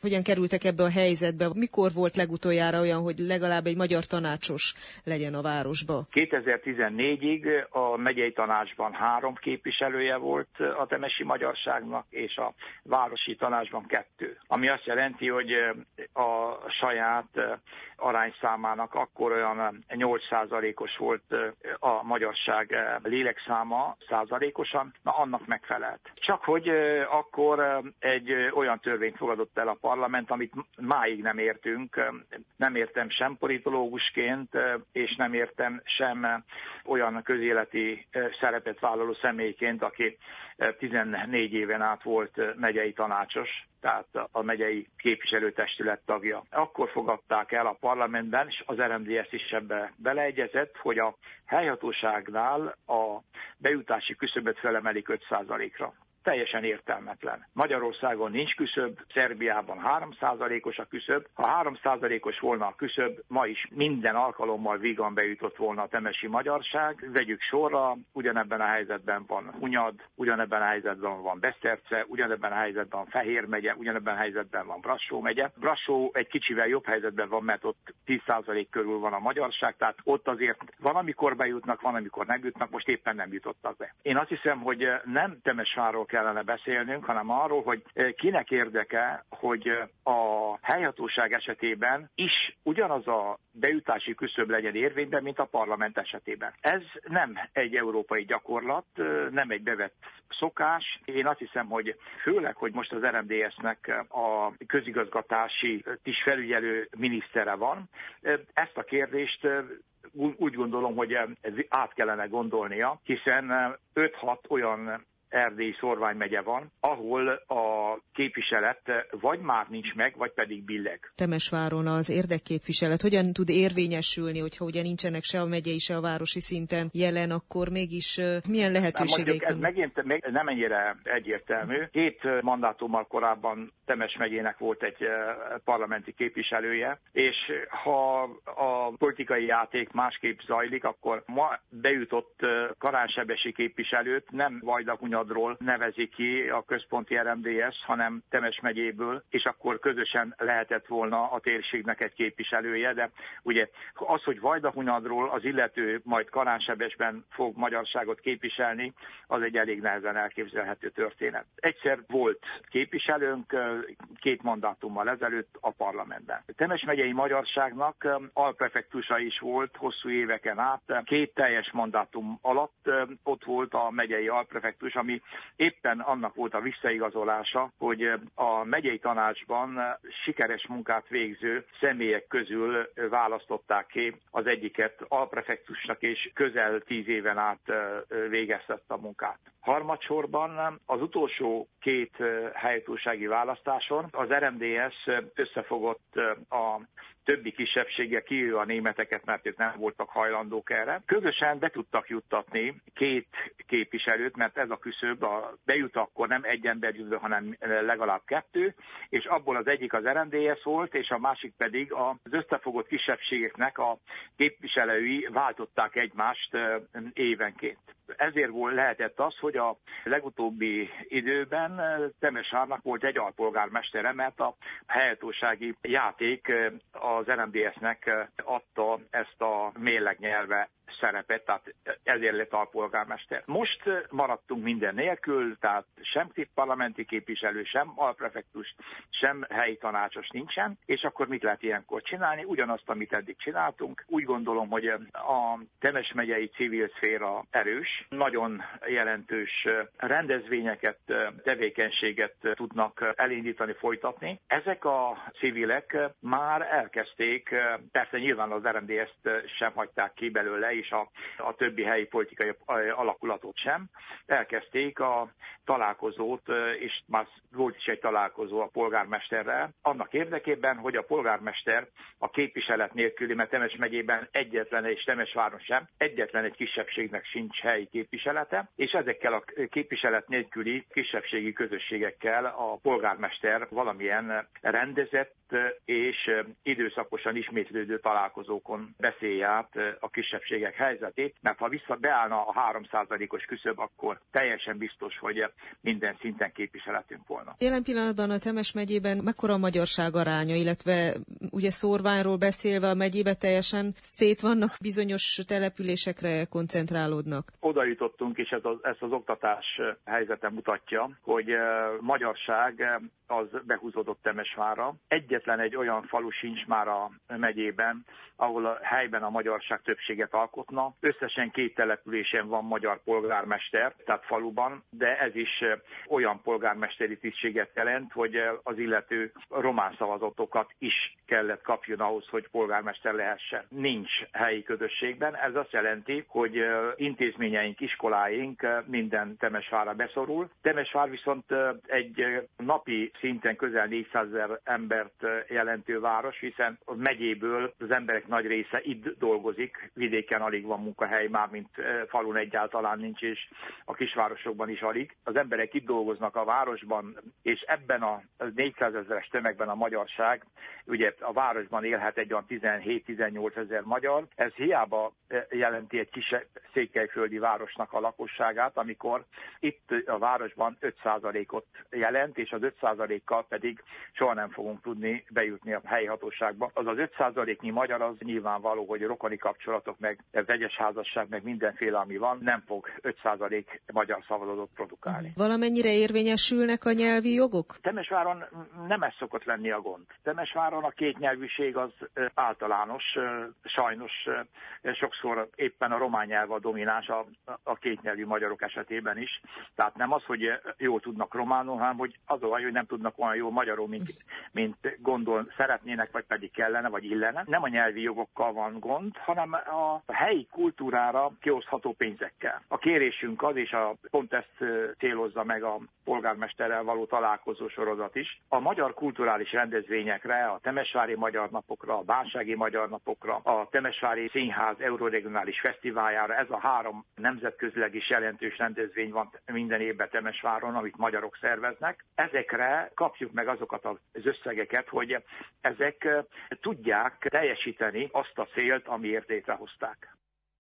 Hogyan kerültek ebbe a helyzetbe? Mikor volt legutoljára olyan, hogy legalább egy magyar tanácsos legyen a városba? 2014-ig a megyei tanácsban 3 képviselője volt a temesi magyarságnak, és a városi tanácsban 2. Ami azt jelenti, hogy a saját arányszámának akkor olyan 8%-os volt a magyarság lélekszáma százalékosan, annak megfelelt. Csak hogy akkor egy olyan törvényt fogadott el a parlament, amit máig nem értünk. Nem értem sem politológusként, és nem értem sem olyan közéleti szerepet vállaló személyként, aki 14 éven át volt megyei tanácsos, tehát a megyei képviselőtestület tagja. Akkor fogadták el a parlamentben, és az RMDSZ is ebbe beleegyezett, hogy a helyhatóságnál a bejutási küszöböt felemelik 5%-ra. Teljesen értelmetlen. Magyarországon nincs küszöb, Szerbiában 3%-os a küszöb. Ha 3%-os volna a küszöb, ma is minden alkalommal vígan bejutott volna a temesi magyarság. Vegyük sorra, ugyanebben a helyzetben van Hunyad, ugyanebben a helyzetben van Beszterce, ugyanebben a helyzetben van Fehér megye, ugyanebben a helyzetben van Brassó megye. Brassó egy kicsivel jobb helyzetben van, mert ott 10% körül van a magyarság, tehát ott azért van, amikor bejutnak, van, amikor nem jutnak, most éppen nem jutottak be. Én azt hiszem, hogy nem Temesvárról kellene beszélnünk, hanem arról, hogy kinek érdeke, hogy a helyhatóság esetében is ugyanaz a bejutási küszöb legyen érvényben, mint a parlament esetében. Ez nem egy európai gyakorlat, nem egy bevett szokás. Én azt hiszem, hogy főleg, hogy most az RMDSZ-nek a közigazgatási felügyelő minisztere van, ezt a kérdést úgy gondolom, hogy át kellene gondolnia, hiszen 5-6 olyan erdélyi szórványmegye van, ahol a képviselet vagy már nincs meg, vagy pedig billeg. Temesváron az érdekképviselet hogyan tud érvényesülni, hogyha ugye nincsenek se a megyei, se a városi szinten jelen, akkor mégis milyen lehetőségeik vannak? Ez megint nem ennyire egyértelmű. 2 mandátummal korábban Temes megyének volt egy parlamenti képviselője, és ha a politikai játék másképp zajlik, akkor ma bejutott karánsebesi képviselőt nem Vajdahunyadról nevezi ki a központi RMDSZ, hanem Temes megyéből, és akkor közösen lehetett volna a térségnek egy képviselője, de ugye az, hogy Vajdahunyadról az illető majd Karánsebesben fog magyarságot képviselni, az egy elég nehezen elképzelhető történet. Egyszer volt képviselőnk 2 mandátummal ezelőtt a parlamentben. Temes megyei magyarságnak alprefektusa is volt hosszú éveken át. 2 teljes mandátum alatt ott volt a megyei alprefektus, ami éppen annak volt a visszaigazolása, hogy a megyei tanácsban sikeres munkát végző személyek közül választották ki az egyiket alprefektusnak, és közel 10 éven át végezte a munkát. Harmadsorban az utolsó 2 helyhatósági választáson az RMDSZ összefogott a többi kisebbséggel, kivéve a németeket, mert ők nem voltak hajlandók erre. Közösen be tudtak juttatni 2 képviselőt, mert ez a küszöb, bejut akkor nem egy ember jut be, hanem legalább 2, és abból az egyik az RMDSZ volt, és a másik pedig az összefogott kisebbségeknek a képviselői váltották egymást évenként. Ezért lehetett az, hogy a legutóbbi időben Temesvárnak volt egy alpolgármestere, mert a helyhatósági játék az RMDSZ-nek adta ezt a mérlegnyelve szerepet, tehát ezért lett alpolgármester. Most maradtunk minden nélkül, tehát sem parlamenti képviselő, sem alprefektus, sem helyi tanácsos nincsen, és akkor mit lehet ilyenkor csinálni? Ugyanazt, amit eddig csináltunk. Úgy gondolom, hogy a Temes megyei civil szféra erős, nagyon jelentős rendezvényeket, tevékenységet tudnak elindítani, folytatni. Ezek a civilek már elkezdték, persze nyilván az RMDSZ-t sem hagyták ki belőle, és a többi helyi politikai alakulatot sem. Elkezdték a találkozót, és már volt is egy találkozó a polgármesterrel, annak érdekében, hogy a polgármester a képviselet nélküli, mert Temes megyében egyetlen és Temesváron sem, egyetlen egy kisebbségnek sincs helyi képviselete, és ezekkel a képviselet nélküli kisebbségi közösségekkel a polgármester valamilyen rendezett és időszakosan ismétlődő találkozókon beszélj át a kisebbségekkel. közösségek helyzetét, mert ha beállna a 3%-os küszöb, akkor teljesen biztos, hogy minden szinten képviseletünk volna. Jelen pillanatban a Temes megyében mekkora a magyarság aránya, illetve ugye szórványról beszélve a megyébe teljesen szét vannak, bizonyos településekre koncentrálódnak? Oda jutottunk, és ezt az oktatás helyzete mutatja, hogy magyarság az behúzódott Temesvárra. Egyetlen egy olyan falu sincs már a megyében, ahol a helyben a magyarság többséget alkotna. Összesen 2 településen van magyar polgármester, tehát faluban, de ez is olyan polgármesteri tisztséget jelent, hogy az illető román szavazatokat is kellett kapjon ahhoz, hogy polgármester lehessen. Nincs helyi közösségben. Ez azt jelenti, hogy intézményeink, iskoláink minden Temesvárra beszorul. Temesvár viszont egy napi szinten közel 400 000 embert jelentő város, hiszen a megyéből az emberek nagy része itt dolgozik, vidéken alig van munkahely, mármint falun egyáltalán nincs, és a kisvárosokban is alig. Az emberek itt dolgoznak a városban, és ebben a 400 000-es tömegben a magyarság, ugye a városban élhet egy olyan 17-18 000 magyar, ez hiába jelenti egy kis székelyföldi városnak a lakosságát, amikor itt a városban 5%-ot jelent, és az 5%-kal pedig soha nem fogunk tudni bejutni a helyi hatóságba. Az 5%-nyi magyar az nyilvánvaló, hogy rokoni kapcsolatok, meg vegyes házasság, meg mindenféle, ami van, nem fog 5% magyar szavazatot produkálni. Valamennyire érvényesülnek a nyelvi jogok? Temesváron nem ez szokott lenni a gond. Temesváron a kétnyelvűség az általános, sajnos sokszor éppen a román nyelv a domináns a kétnyelvű magyarok esetében is. Tehát nem az, hogy jól tudnak románul, hanem hogy az a baj, hogy nem tudnak olyan jól magyarul, mint szeretnének, vagy pedig kellene, vagy illene. Nem a nyelvi jogokkal van gond, hanem a helyi kultúrára kiosztható pénzekkel. A kérésünk az, és pont ezt célozza meg a polgármesterrel való találkozó sorozat is. A magyar kulturális rendezvényekre, a Temesvári Magyar Napokra, a Bánsági Magyar Napokra, a Temesvári Színház Euroregionális Fesztiváljára, ez a 3 nemzetközileg is jelentős rendezvény van minden évben Temesváron, amit magyarok szerveznek. Ezekre kapjuk meg azokat az összegeket, hogy ezek tudják teljesíteni azt a célt, amiért létrehozták.